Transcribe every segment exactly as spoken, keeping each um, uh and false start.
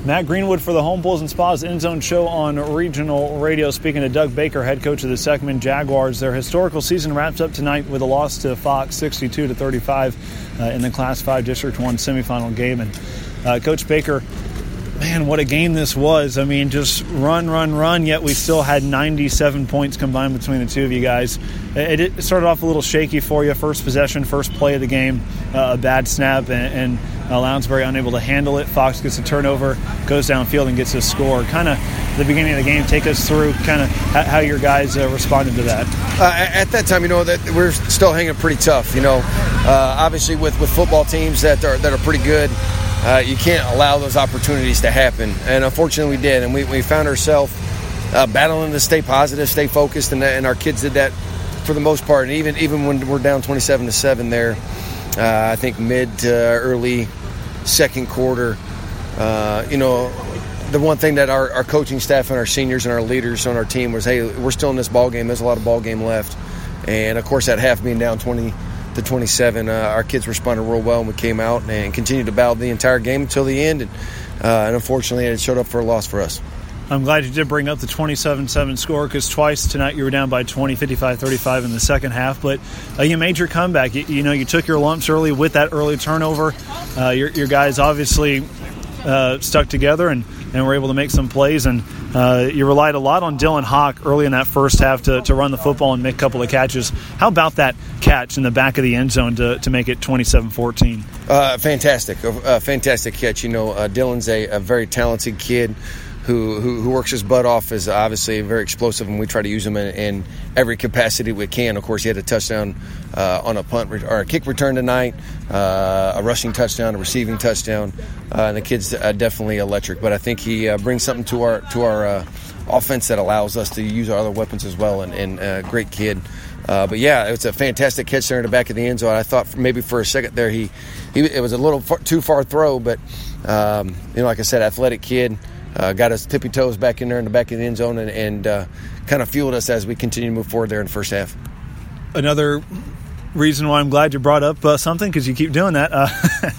Matt Greenwood for the Home Pools and Spas End Zone Show on Regional Radio. Speaking to Doug Baker, head coach of the Seckman Jaguars. Their historical season wraps up tonight with a loss to Fox, sixty-two to thirty-five, uh, in the Class five District one semifinal game. And uh, Coach Baker, man, what a game this was. I mean, just run, run, run, yet we still had ninety-seven points combined between the two of you guys. It, it started off a little shaky for you. First possession, first play of the game, uh, a bad snap, and, and uh, Lounsbury unable to handle it. Fox gets a turnover, goes downfield and gets a score. Kind of the beginning of the game, take us through kind of how your guys uh, responded to that. Uh, at that time, you know, that we're still hanging pretty tough, you know. Uh, obviously with, with football teams that are, that are pretty good, Uh, you can't allow those opportunities to happen. And unfortunately we did. And we, we found ourselves uh, battling to stay positive, stay focused, and, and our kids did that for the most part. And even even when we're down twenty-seven to seven there, uh, I think mid to early second quarter, uh, you know, the one thing that our, our coaching staff and our seniors and our leaders on our team was, hey, we're still in this ball game. There's a lot of ball game left. And, of course, at half being down twenty to twenty-seven, uh, our kids responded real well, and we came out and continued to battle the entire game until the end. And, uh, and unfortunately, it showed up for a loss for us. I'm glad you did bring up the twenty-seven seven score, because twice tonight you were down by twenty, fifty-five thirty-five in the second half. But uh, you made your comeback. You, you know, you took your lumps early with that early turnover. Uh, your, your guys obviously uh, stuck together and, and were able to make some plays. And uh, you relied a lot on Dylan Hawk early in that first half to, to run the football and make a couple of catches. How about that catch in the back of the end zone to, to make it twenty-seven fourteen? Uh, fantastic. A fantastic catch. You know, uh, Dylan's a, a very talented kid who, who who works his butt off, is obviously very explosive, and we try to use him in, in every capacity we can. Of course, he had a touchdown uh, on a punt re- or a kick return tonight, uh, a rushing touchdown, a receiving touchdown, uh, and the kid's uh, definitely electric. But I think he uh, brings something to our to our uh, offense that allows us to use our other weapons as well, and, and uh, great kid. Uh, but yeah, it's a fantastic catch there in the back of the end zone. I thought maybe for a second there he, he it was a little far, too far throw, but um, you know, like I said, athletic kid. Uh, got his tippy toes back in there in the back of the end zone, and, and uh, kind of fueled us as we continue to move forward there in the first half. Another reason why I'm glad you brought up uh, something, because you keep doing that. Uh,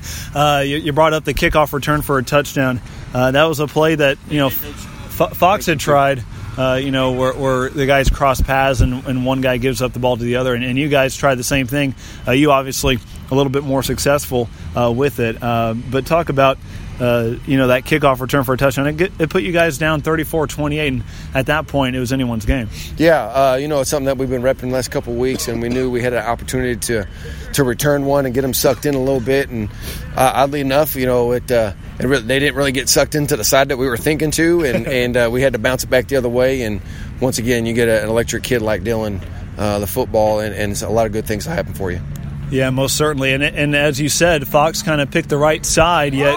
uh, you, you brought up the kickoff return for a touchdown. Uh, that was a play that, you know, F- Fox had tried, uh, you know, where, where the guys cross paths and, and one guy gives up the ball to the other, and, and you guys tried the same thing. Uh, you obviously a little bit more successful uh, with it. Uh, but talk about Uh, you know, that kickoff return for a touchdown. It, get, it put you guys down thirty-four twenty-eight, and at that point, it was anyone's game. Yeah, uh, you know, it's something that we've been repping the last couple of weeks, and we knew we had an opportunity to to return one and get them sucked in a little bit. And uh, oddly enough, you know, it, uh, it really, they didn't really get sucked into the side that we were thinking to, and, and uh, we had to bounce it back the other way. And once again, you get a, an electric kid like Dylan, uh, the football, and, and a lot of good things will happen for you. Yeah, most certainly. And and as you said, Fox kind of picked the right side, yet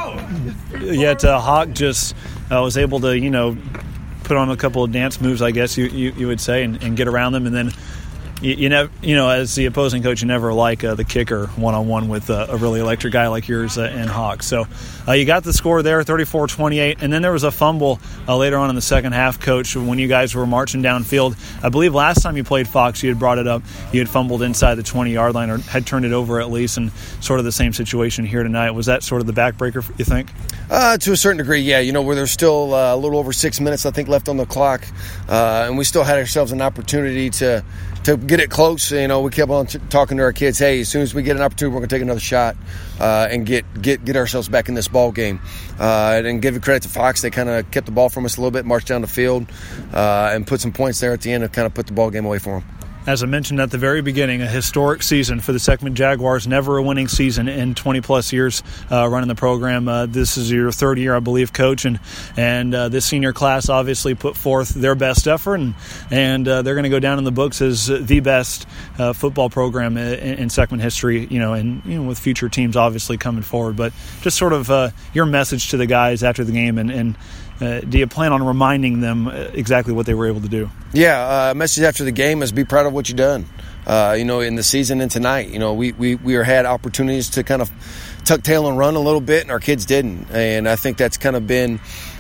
yet uh, Hawk just uh, was able to, you know, put on a couple of dance moves, I guess you, you, you would say, and, and get around them. And then, you, you, never, you know, as the opposing coach, you never like uh, the kicker one-on-one with uh, a really electric guy like yours uh, and Hawk. So uh, you got the score there, thirty-four twenty-eight. And then there was a fumble uh, later on in the second half, Coach, when you guys were marching downfield. I believe last time you played Fox, you had brought it up. You had fumbled inside the twenty-yard line, or had turned it over at least, and sort of the same situation here tonight. Was that sort of the backbreaker, you think? Uh, to a certain degree, yeah. You know, where there's still uh, a little over six minutes, I think, left on the clock, uh, and we still had ourselves an opportunity to to get it close. You know, we kept on t- talking to our kids, hey, as soon as we get an opportunity, we're going to take another shot uh, and get, get get ourselves back in this ball game. Uh, and give credit to Fox. They kind of kept the ball from us a little bit, marched down the field, uh, and put some points there at the end to kind of put the ball game away for them. As I mentioned at the very beginning, a historic season for the Seckman Jaguars. Never a winning season in twenty-plus years uh, running the program. Uh, this is your third year, I believe, Coach, and and uh, this senior class obviously put forth their best effort, and and uh, they're going to go down in the books as the best uh, football program in, in Seckman history. You know, and you know, with future teams obviously coming forward. But just sort of uh, your message to the guys after the game, and. and Uh, do you plan on reminding them exactly what they were able to do? Yeah, uh, message after the game is be proud of what you've done. Uh, you know, in the season and tonight, you know, we we we had opportunities to kind of tuck tail and run a little bit, and our kids didn't. And I think that's kind of been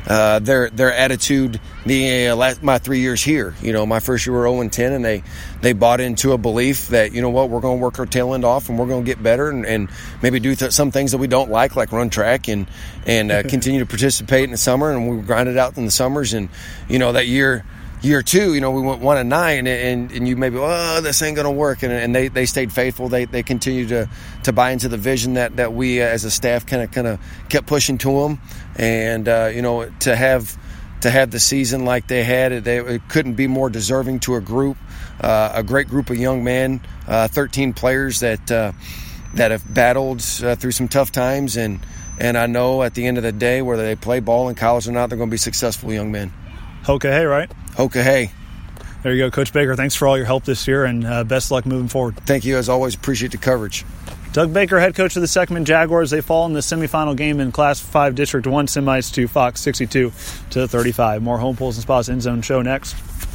uh, their their attitude the uh, last, my three years here. You know, my first year we were oh and ten, and they they bought into a belief that, you know what, we're going to work our tail end off and we're going to get better and, and maybe do th- some things that we don't like, like run track and and uh, continue to participate in the summer, and we grind it out in the summers. And you know, that year. Year two, you know, we went one and nine, and, and you maybe, oh, this ain't going to work. And, and they, they stayed faithful. They they continued to, to buy into the vision that, that we uh, as a staff kind of kind of kept pushing to them. And uh, you know, to have to have the season like they had, it, they, it couldn't be more deserving to a group, uh, a great group of young men, uh, thirteen players that uh, that have battled uh, through some tough times. And and I know at the end of the day, whether they play ball in college or not, they're going to be successful young men. Okay, hey, right? Okay, hey. There you go, Coach Baker. Thanks for all your help this year, and uh, best luck moving forward. Thank you, as always. Appreciate the coverage. Doug Baker, head coach of the Seckman Jaguars. They fall in the semifinal game in Class five District one semis to Fox sixty-two to thirty-five. More Home Pulls and Spas End Zone show next.